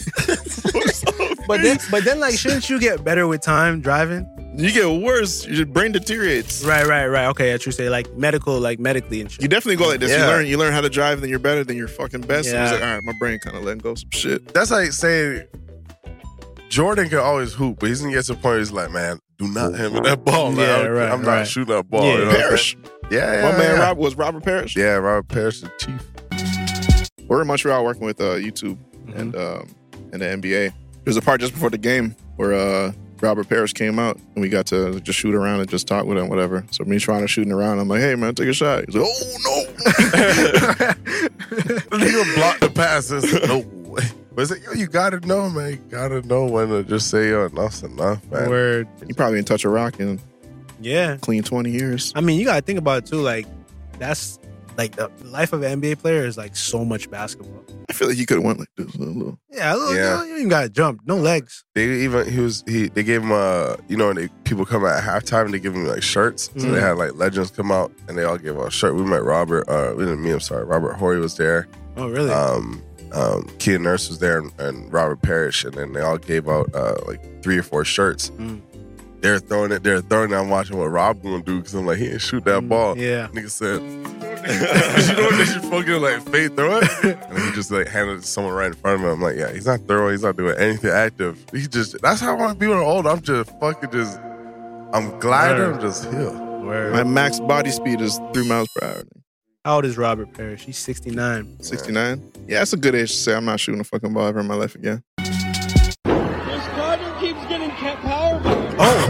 But then, but then, like, shouldn't you get better with time driving? you get worse. Your brain deteriorates. Right, right, right. Okay, I true say like medical, like medically and shit. You definitely go like this. You Yeah. learn. You learn how to drive, then you're better. Then you're fucking best. And Yeah. it's like, all right, my brain kind of letting go some shit. That's like saying Jordan can always hoop, but he's gonna get to the point where he's like, man, do not hand me that ball. Like, Yeah, I'm, right, I'm not right. shooting that ball. Yeah. You know what I'm Parrish. saying? Yeah, yeah. My man yeah. Rob was Robert Parrish. Yeah, Robert Parrish, the chief. We're in Montreal working with uh, YouTube Mm-hmm. and um, and the N B A. There's a part just before the game where uh, Robert Parrish came out and we got to just shoot around and just talk with him, whatever. So me trying to shooting around, I'm like, hey man, take a shot. He's like, oh no. The nigga blocked the passes. No way. But it's like, yo, you gotta know, man. You gotta know when to just say, yo, enough's enough, man. Word. You probably didn't touch a rock in Yeah. clean twenty years. I mean, you gotta think about it too. Like, that's like the life of an N B A player is like so much basketball. I feel like he could have went like this a little. Yeah, a little, Yeah. You, know, you even gotta jump. No legs. They even he was he they gave him uh you know, and they, people come at halftime and they give him like shirts. So Mm. they had like legends come out and they all gave out a shirt. We met Robert, uh we didn't meet him, sorry. Robert Horry was there. Oh, really? Um um Kean Nurse was there and, and Robert Parrish, and then they all gave out uh like three or four shirts. Mm. They're throwing it, they're throwing it. I'm watching what Rob gonna do because I'm like, he didn't shoot that ball. Mm, yeah. Nigga said, you know what they should fucking like fade throw it? And he just like handed it to someone right in front of him. I'm like, yeah, he's not throwing, he's not doing anything active. He just, that's how I want to be when I'm old. I'm just fucking just, I'm gliding, I'm just here. Word. My max body speed is three miles per hour. How old is Robert Parrish? He's sixty-nine. sixty-nine? Yeah, that's a good age to say I'm not shooting a fucking ball ever in my life again. This driver keeps getting kept power by. Oh.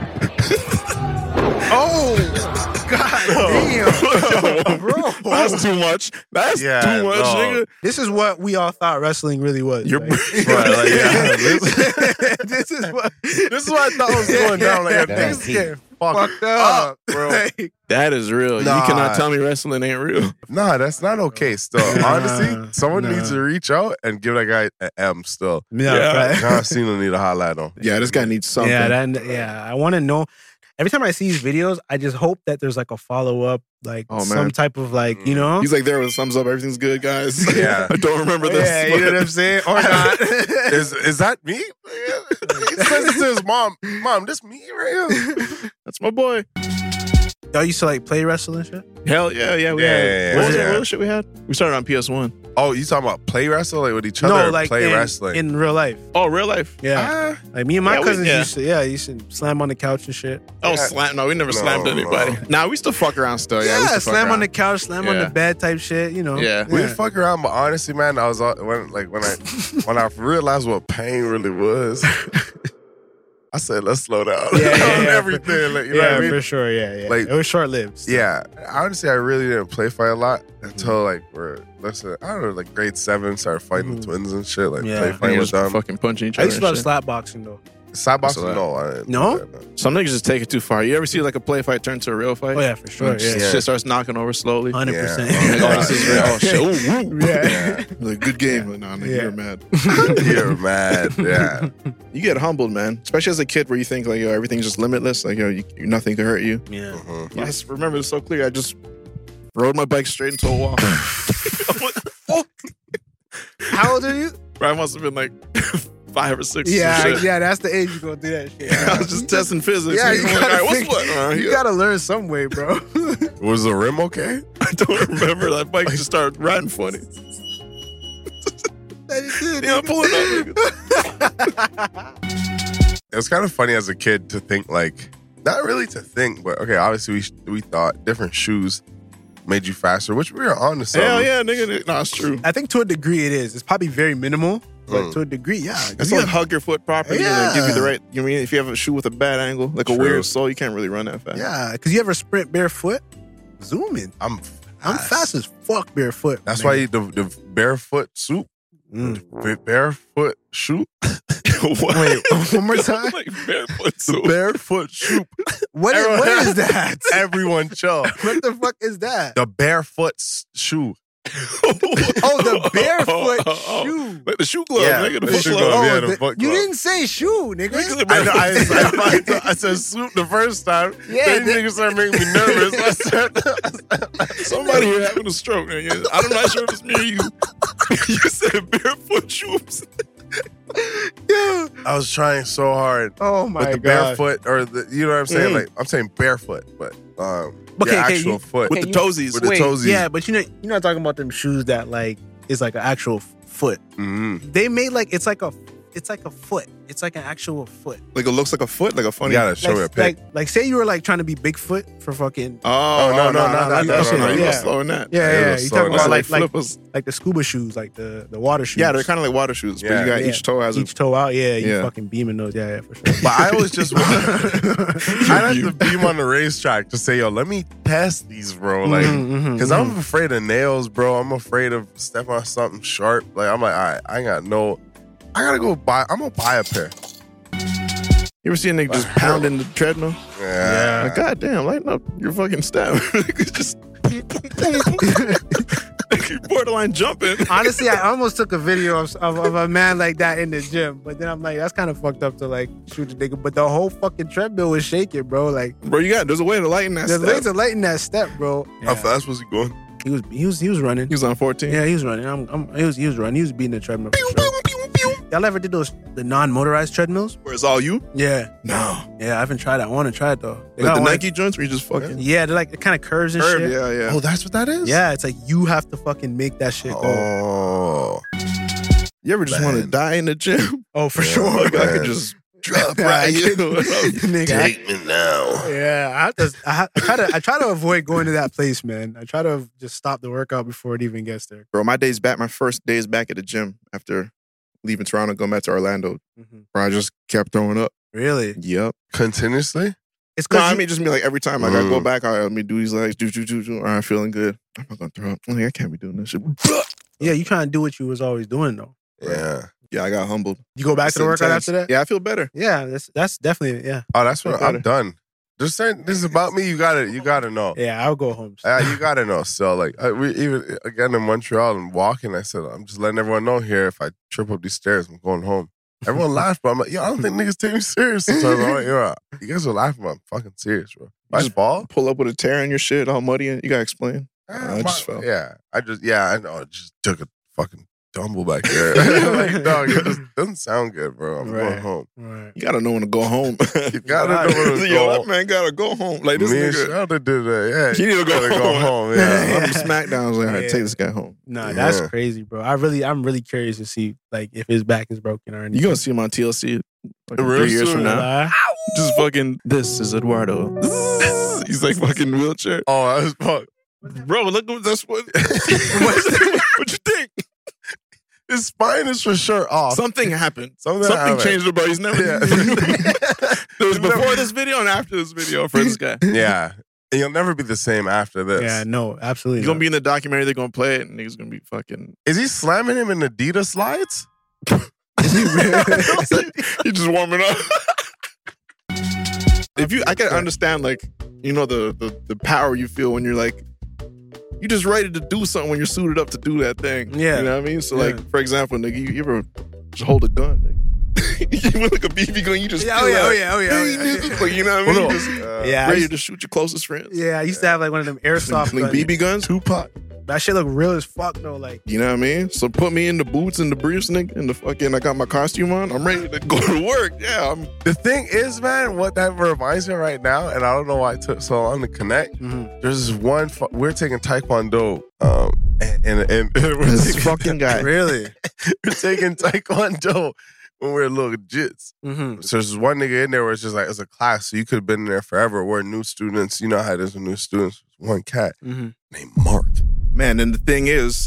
oh. God damn. Bro. That's too much. That's Yeah, too much, no. nigga. This is what we all thought wrestling really was. You're right? Right, like, yeah, this is what this is what I thought was going down. Like, if Yeah. things get fucked fucked up, up, bro. Like, That is real. Nah. You cannot tell me wrestling ain't real. Nah, that's not okay still. Nah, Honestly, someone nah. needs to reach out and give that guy an M still. yeah, Yeah. right. John Cena need to holla at him. Yeah, this guy needs something. Yeah, that, yeah. I want to know. Every time I see these videos, I just hope that there's like a follow up, like Oh, man. some type of like, you know. He's like there with a thumbs up. Everything's good, guys. Yeah. I don't remember this. Yeah, you know what I'm saying? Or not. Is is that me? He says it to his mom. Mom, this me right here. That's my boy. Y'all used to like play wrestling and shit? Hell yeah, yeah. We Yeah, had, yeah, what was yeah. it? What was the shit we had? We started on P S one. Oh, you talking about play wrestle like with each other? No, or like play in, wrestling. in real life. Oh, real life. Yeah. Ah, Like me and my Yeah, we- cousins yeah. used to, yeah, used to slam on the couch and shit. Oh, Yeah. slam. No, we never No, slammed anybody. no. Nah, we still fuck around still. Yeah, Yeah, we used to fuck slam on around. the couch, slam on Yeah. the bed type shit, you know. Yeah. we fuck around, but honestly, man, I was all- when like when I when I realized what pain really was. I said, let's slow down Yeah, yeah, on yeah, everything. Like, you know yeah, what I mean? for sure. Yeah, yeah. Like- it was short lived. Yeah, honestly, I really didn't play fight a lot until like we're listen. I don't know, like grade seven, started fighting Mhm. twins and shit. Like Yeah. play They fighting with just them. fucking punching each I other. used to love and shit. slap boxing though. Side boxing, That's a no, I didn't. No? do that, no. Some niggas just take it too far. You ever see like a play fight turn to a real fight? Oh yeah, for sure. Like, Yeah, Yeah. Shit starts knocking over slowly. hundred percent. Yeah. Like, oh, this is real. Oh shit. Ooh, woo. Yeah. Like, good game. But nah, nigga, Yeah. you're mad. You're mad, yeah. You get humbled, man. Especially as a kid where you think like, yo, everything's just limitless. Like, yo, you, nothing can hurt you. Yeah. Mhm. I just remember this so clear. I just rode my bike straight into a wall. How old are you? I must have been like five or six. some Yeah, shit. yeah. That's the age you gonna do that shit. I was just testing physics. Yeah, I'm you like, gotta, all right, what's fix- what around you here? gotta learn some way, bro. Was the rim okay? I don't remember. That bike just started riding funny. Yeah, I'm pulling up. It was kind of funny as a kid to think like, not really to think, but okay, obviously we we thought different shoes made you faster, which we were on to something. Hell yeah, nigga. No, it's true. I think to a degree it is. It's probably very minimal, but Mm. to a degree, yeah. It's You like have- hug your foot properly and Yeah. then give you the right. You mean if you have a shoe with a bad angle, like a True. weird sole, you can't really run that fast. yeah, because you ever sprint barefoot? Zooming. I'm I'm fast as fuck barefoot. That's man. why the the barefoot soup, Mm. the barefoot shoe. What? Wait, one more time. Like barefoot The soup. barefoot shoe. What is, what is that? Everyone chill. What the fuck is that? The barefoot s- shoe. Oh, the barefoot Oh, shoe. like the shoe glove, Yeah, nigga. The the foot shoe glove. glove. Oh, yeah, the the- foot you glove. didn't say shoe, nigga. I, know, I, I, I, I said soup the first time. Yeah, then that- niggas started making me nervous. I said, Somebody here having a stroke, nigga. I'm not sure if it's me or you. You said barefoot shoes. Yeah. I was trying so hard. Oh my But the god. barefoot, or the, you know what I'm saying? Mm. Like, I'm saying barefoot, but um, Okay, the okay, actual you- foot. With Okay, the you- toesies. With the Wait, toesies. yeah, but you know, you're not talking about them shoes that like is like an actual f- foot. Mm-hmm. They made like it's like a it's like a foot. It's like an actual foot. Like it looks like a foot, like a You funny. gotta show like, me a pic. like like say you were like trying to be Bigfoot for fucking Oh, no, no, no, no, no, you- no, okay, no, you no. were Yeah. slowing that. yeah, Yeah, yeah. it You was talking so about nice. like like flippers. like the scuba shoes, like the the water shoes. Yeah, they're kind of like water shoes, but Yeah. you got Yeah. each toe has each a. toe out. Yeah, you Yeah. fucking beaming those. Yeah, yeah, for sure. But I always just want I like to beam on the racetrack to say, yo, let me test these, bro. Like, Mhm, mhm, because mhm. I'm afraid of nails, bro. I'm afraid of stepping on something sharp. Like, I'm like, all right, I ain't got no. I gotta go buy. I'm gonna buy a pair. You ever see a nigga just pounding the treadmill? Yeah. Like, God damn, lighten up your fucking step. It's just borderline jumping. Honestly, I almost took a video of, of, of a man like that in the gym, but then I'm like, that's kind of fucked up to like shoot the nigga. But the whole fucking treadmill was shaking, bro. Like, Bro, you got there's a way to lighten that there's step. ways to lighten that step, bro. How fast was he going? He was he was he was running. He was on fourteen. Yeah, he was running. I'm, I'm, he was he was running. He was beating the treadmill. For sure. Y'all ever did those the non-motorized treadmills? Where it's all you? Yeah, No. yeah. I haven't tried that. I want to try it though. They Like got the one- Nike joints where you just fucking Yeah, they're like it kind of curves and curve. shit. Yeah, yeah. Oh, that's what that is? Yeah, it's like you have to fucking make that shit go. Oh. You ever just want to Man. die in the gym? Oh, for Yeah, sure. Like I man. could just drop Yeah, right I here. Nigga, I- Take me now. Yeah, I have to. I, ha- I try to. I try to avoid going to that place, man. I try to just stop the workout before it even gets there. Bro, my days back, my first days back at the gym after leaving Toronto, going back to Orlando, Mm-hmm. bro, I just kept throwing up. Really? Yep. Continuously? It's No, because I mean just me like every time like I go Mm. back, all right, let me do these legs, do do do do. All right, feeling good. I'm not gonna throw up. I'm like, I can't be doing this shit. yeah, you trying to do what you was always doing though. Yeah. Yeah, I got humbled. You go back It's to the workout intense. after that. Yeah, I feel better. Yeah, that's that's definitely yeah. Oh, that's what Feel I'm better. done. Just saying this is about me. You gotta, you gotta know. Yeah, I'll go home. Uh, you gotta know. So, like, I, we even again in Montreal and walking, I said, I'm just letting everyone know here. If I trip up these stairs, I'm going home. Everyone laughed, but I'm like, yo, I don't think niggas take me serious. Sometimes I'm like, yo, you guys are laughing, but I'm fucking serious, bro. If I Just fall, Pull up with a tear in your shit, all muddy, and you gotta explain. eh, I just my- fell. Yeah, I just, yeah, I know. I just took a fucking tumble back there. Like, dog, it just doesn't sound good, bro. I'm going Right. home. Right. You gotta know when to go home. You gotta know when to Yo, go that home. man gotta go home. Like this Me and nigga. Shelter did that. Yeah, He need to go gotta home. go home. Yeah, Yeah. I'm the SmackDowns. Like, all right, Yeah. take this guy home. Nah, that's Yeah. crazy, bro. I really, I'm really curious to see like if his back is broken or anything. You gonna see him on T L C like Real three years soon. from now. Uh, Just fucking. This is Eduardo. He's like fucking wheelchair. Oh, that was fuck. Bro, look what that's what. What you think? His spine is for sure off. Something happened. Something Something happened. changed about. He's never. Yeah. There was before this video and after this video for this guy. Yeah. And you'll never be the same after this. yeah, no, absolutely. He's not. gonna be in the documentary. They're gonna play it, and niggas gonna be fucking. Is he slamming him in Adidas slides? He's just warming up. If you, I can understand, like, you know, the, the the power you feel when you're like, you're just ready to do something when you're suited up to do that thing. Yeah. You know what I mean? So, Yeah. like, for example, nigga, you, you ever just hold a gun, nigga? You with like a B B gun, you just Yeah, feel oh yeah, that, oh yeah, oh yeah, oh "Hey, yeah. nigga," like, you know what I mean? Hold on. Just, uh, Yeah, I ready used- to shoot your closest friends. Yeah, I used to have like one of them airsoft Like guns. B B guns. Tupac. That shit look real as fuck though. Like, You know what I mean? So put me in the boots and the briefs, nigga, and the fucking, I got my costume on. I'm ready to go to work. Yeah, I'm. The thing is, man, what that reminds me of right now, and I don't know why it took so long to connect. mhm. There's this one, fu- we're taking Taekwondo, um, and, and, and we're, This taking, fucking guy. really? we're taking Taekwondo when we're little jits. Mm-hmm. So there's one nigga in there where it's just like, it's a class, so you could have been in there forever. We're new students. You know how it is with new students. There's one cat Mm-hmm. named Mark. Man, and the thing is,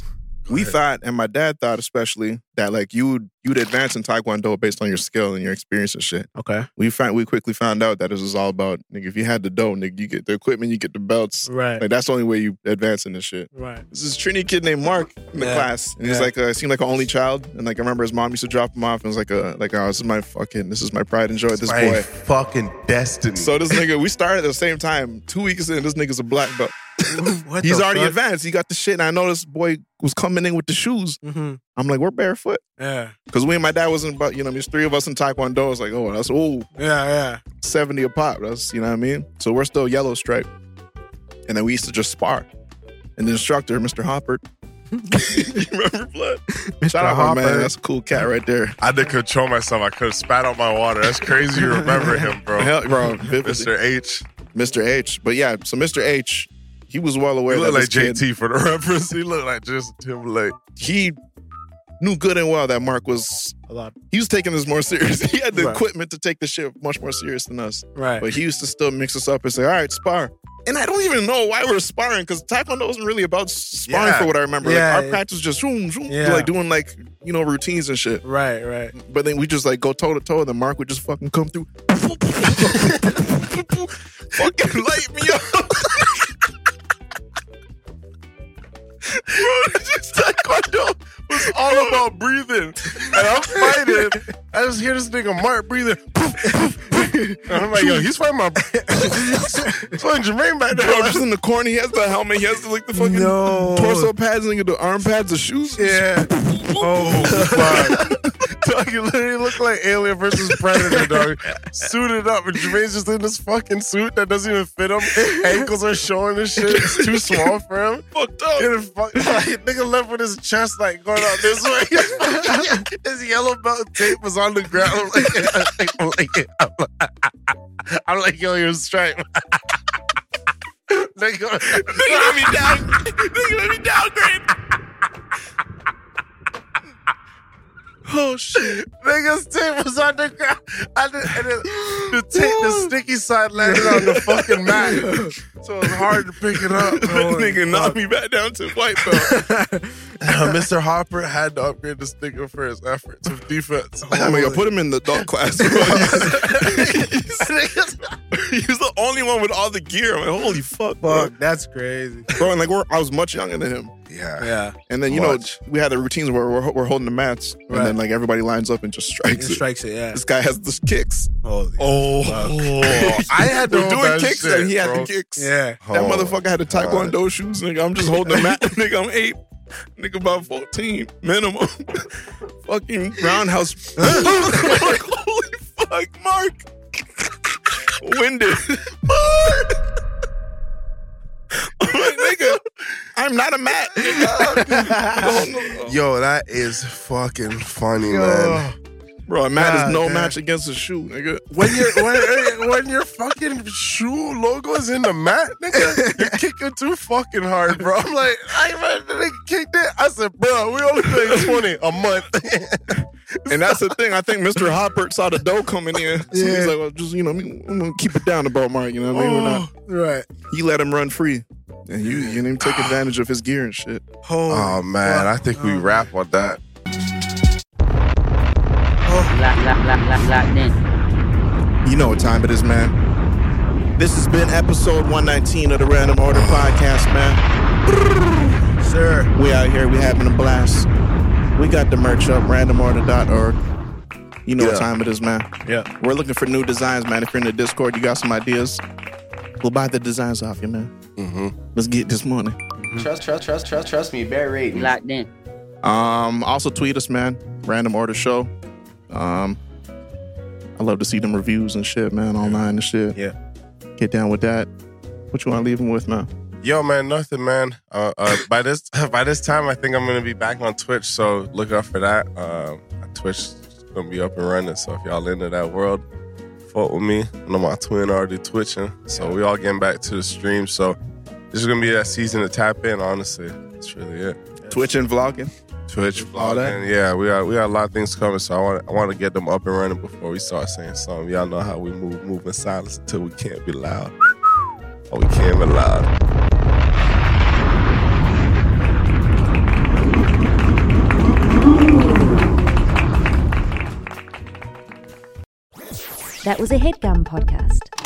We thought, and my dad thought especially, that like you would you'd advance in Taekwondo based on your skill and your experience and shit. Okay. We found we quickly found out that it was all about nigga. If you had the dough, nigga, you get the equipment, you get the belts. Right. Like that's the only way you advance in this shit. Right. This is Trini kid named Mark in the Yeah. class, and Yeah. he's like a, seemed like an only child, and like I remember his mom used to drop him off, and was like a like oh this is my fucking this is my pride and joy. This My boy. fucking destiny. So this nigga, we started at the same time. Two weeks in, this nigga's a black belt. What He's the already fuck? advanced. He got the shit, and I know this boy was coming in with the shoes. Mm-hmm. I'm like, we're barefoot. Yeah. Because we and my dad wasn't about, you know, there's three of us in Taekwondo. It's like, oh, that's, oh, Yeah, yeah. seventy a pop. That's, you know what I mean? So we're still yellow stripe. And then we used to just spar. And the instructor, Mister Hopper, you remember Blood? Shout out my man. That's a cool cat right there. I didn't control myself. I could have spat out my water. That's crazy. You remember him, bro. Hell, bro. Mister H. Mister H. But yeah, so Mister H, he was well aware He that looked this like kid, J T for the reference. He looked like Justin Timberlake. he knew good and well that Mark was, A lot. he was taking this more serious. He had the Right. equipment to take the shit much more serious than us. Right. But he used to still mix us up and say, all right, spar. And I don't even know why we're sparring, because Taekwondo wasn't really about sparring Yeah. for what I remember. Yeah. Like our practice was just zoom, zoom, Yeah. like doing like, you know, routines and shit. Right, right. But then we just like go toe to toe, and then Mark would just fucking come through. Fucking light me up. Bro, it's just Taekwondo was all about breathing. And I'm fighting. I just hear this nigga Mark breathing. And I'm like, yo, he's fighting my. He's fighting Jermaine back Bro, there. just in the corner, he has the helmet, he has the, like the fucking No. torso pads, and the arm pads, the shoes. Yeah. Oh, fuck. Dog, you literally look like Alien versus Predator, dog. Suited up, and Jermaine's just in this fucking suit that doesn't even fit him. Ankles are showing and shit. It's too small for him. Fucked up. Getting fuck, like, nigga left with his chest like going out this way. His yellow belt tape was on the ground. I'm like, I'm like, I'm like, I'm like yo, you're stripe. Nigga, Nigga let me down. Nigga let me downgrade. Oh shit. nigga's tape was on the ground. I did, and then the tape, the sticky side landed on the fucking mat. So it was hard to pick it up. Oh, nigga knocked me back down to white belt. Uh, Mister Hopper had to upgrade this nigga for his efforts of defense. I mean, I put him in the adult class. He's the only one with all the gear. I'm like, holy fuck, bro. Fuck, that's crazy. Bro, and like we're, I was much younger than him. Yeah. Yeah. And then, you Much. know, we had the routines where we're, we're holding the mats. And Right. then, like, everybody lines up and just strikes It it. strikes it, yeah. This guy has the kicks. Holy Oh, I had to We're hold doing that kicks, shit, and he had bro. the kicks. Yeah. That Oh, motherfucker had the Taekwondo God. shoes, nigga. I'm just holding the mat. Nigga, I'm eight. Nigga, about fourteen minimum. Fucking roundhouse. Like, holy fuck, Mark. Winded. I'm like, nigga, I'm not a mat. Nigga. Yo, that is fucking funny, man. Bro, a mat God, is no man. match against a shoe, nigga. When your when, when your fucking shoe logo is in the mat, nigga, you're kicking too fucking hard, bro. I'm like, I man, the nigga kicked it. I said, bro, we only paying twenty a month. And that's the thing. I think Mister Hopper saw the dough coming in. So Yeah. he's like, well, just, you know, I'm going to keep it down about Mark, you know what I mean? We're not, Right. he let him run free. And you, you didn't even take advantage of his gear and shit. Holy Oh man, I think we wrap on that. Lock, lock, lock, lock, locked in. You know what time it is, man. This has been episode one nineteen of the Random Order Podcast, man. Sir. We out here. We having a blast. We got the merch up, random order dot org. You know what Yeah. time it is, man. Yeah. We're looking for new designs, man. If you're in the Discord, you got some ideas, we'll buy the designs off you, man. Mm-hmm. Let's get this money. Trust, trust, trust, trust, trust me. Bear rating. Locked in. Um, also tweet us, man. Random Order Show. Um, I love to see them reviews and shit, man, online and shit. Yeah. Get down with that. What you want to leave them with, man? Yo, man, nothing, man. Uh, uh, by this by this time, I think I'm gonna be back on Twitch, so look out for that. Um, Twitch is gonna be up and running, so if y'all into that world, fuck with me. I know my twin already twitching, so we all getting back to the stream. So this is gonna be that season to tap in. Honestly, that's really it. Twitch and vlogging. Twitch, All that? vlogging, yeah, we got we got a lot of things coming, so I want I want to get them up and running before we start saying something. Y'all know how we move, move in silence until we can't be loud. Or we can't be loud. That was a HeadGum podcast.